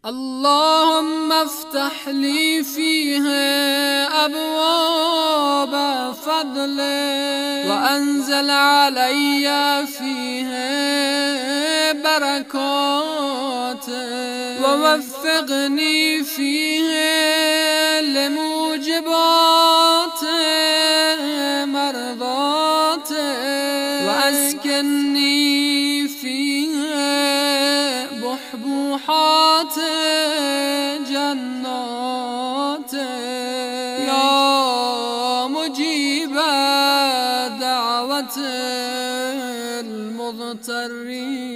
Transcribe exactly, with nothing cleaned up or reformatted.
اللهم افتح لي فيها أبواب فضلك وأنزل علي فيها بركاتك ووفقني فيها لموجبات مرضاتك وأسكنني فيها بحبوحات جناتك يا مجيب دعوة المضطرين.